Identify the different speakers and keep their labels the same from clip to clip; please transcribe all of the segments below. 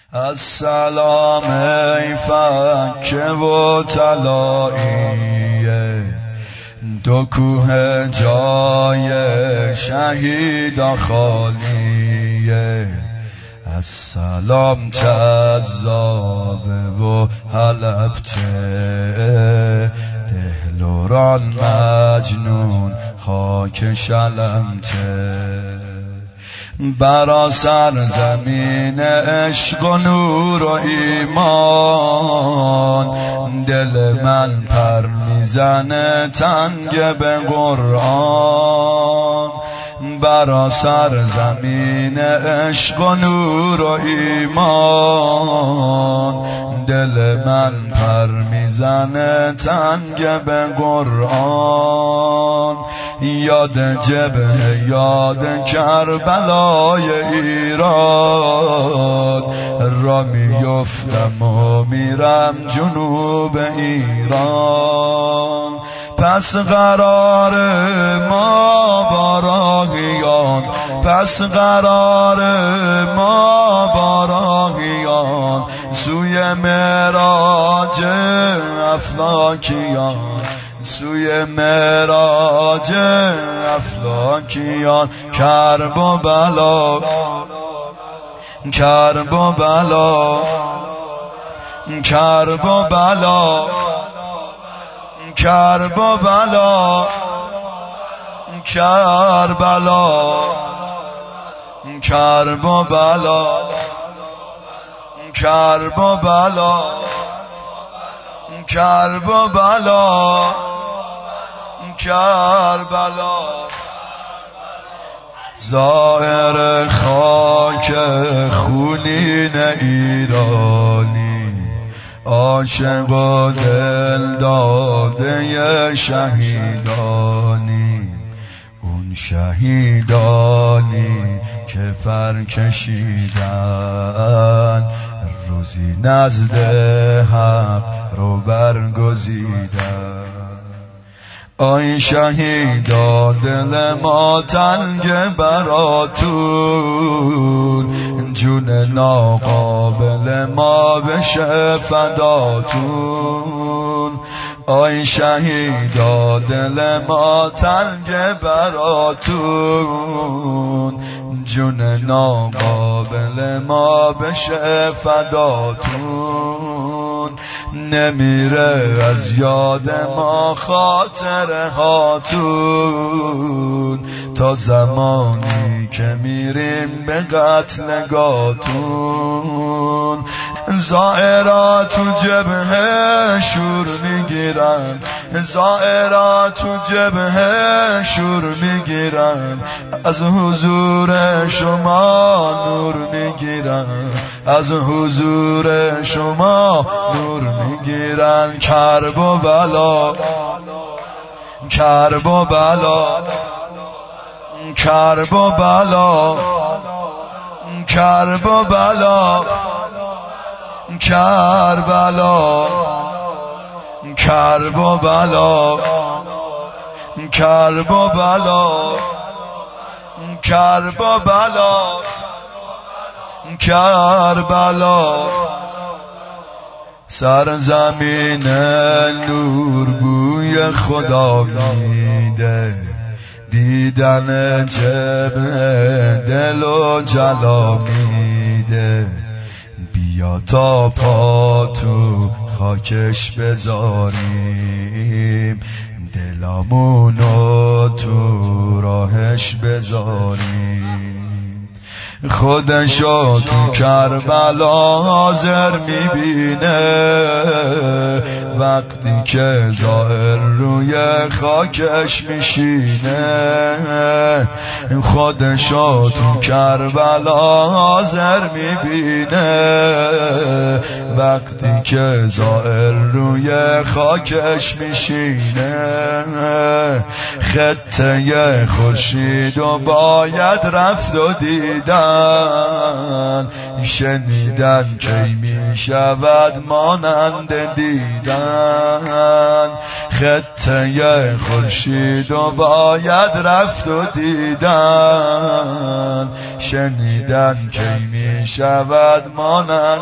Speaker 1: السلام ای فکه و طلاییه، دو کوه جای شهیدا خالیه. السلام جذابه و حلبچه، دهلوران مجنون خاک شلمچه. برا سرزمین عشق و نور و ایمان، دل من پر میزنه تنگ به قرآن. برا سرزمین عشق و نور و ایمان، دل من پر میزنه تنگ به قرآن. یاد جبهه یاد کربلای ایران، را میفتم و میرم جنوب ایران. پس قرار ما با راهیان، پس قرار ما با راهیان، سوی معراج افلاکیان، سوی معراج افلاکیان. کرب و بلا، کرب و بلا، کرب و بلا، کرب و بلا، کربلا، کرب و بلا، کرب و بلا، کرب و بلا، کربلا. زائر خاک خونین ایرانی، عاشق و دل داده شهیدانی. اون شهیدانی که پر کشیدن، روزی نزد حق رو برگزیدن. آی شهیدا دل ما تنگ براتون، جون ناقابل ما بشه فداتون. آی شهیدا دل ما تنگ براتون، جون ناقابل ما بشه فداتون. نمیره از یاد ما خاطره هاتون، تا زمانی که میریم به قتلگاتون. زائرات تو جبهه شور میگیرن، زائرات تو جبهه شور میگیرن، از حضور شما نور میگیرن، از حضور شما نور میگیرن. کرب و بلا، کرب و بلا، کرب و بلا، کرب و بلا، کربلا، کرب و بلا، کرب و بلا، کرب و بلا، کربلا. سرزمین نور بوی خدا میده، دیدن جبهه دل و جلا میده. بیا تا پا تو خاکش بذاریم، دلامونو تو راهش بذاریم. خودشو تو کربلا حاضر میبینه، وقتی که زائر روی خاکش میشینه. خودشو تو کربلا حاضر میبینه، وقتی که زائر روی خاکش میشینه. خطه خورشید و باید رفت و دیدن، دیدن، شنیدن کی می شود مانند دیدن. خطه خورشید و باید رفت و دیدن، شنیدن کی می شود مانند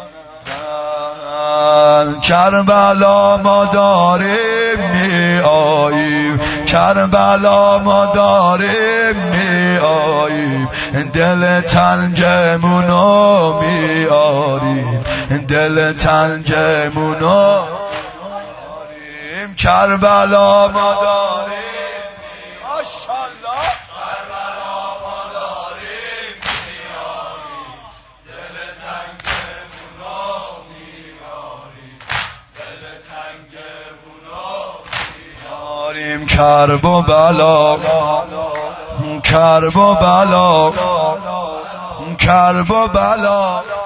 Speaker 1: کربلا ما داریم می آییم، کربلا ما داریم می آییم، دل تنگمونو می آریم، دل تنگمونو آریم. کربلا ما داریم ماشاءالله، کربلا ما داریم می آریم، دل تنگمونو می آریم، دل تنگمونو می آریم. کرب و بلا، کرب و بلا، کرب و بلا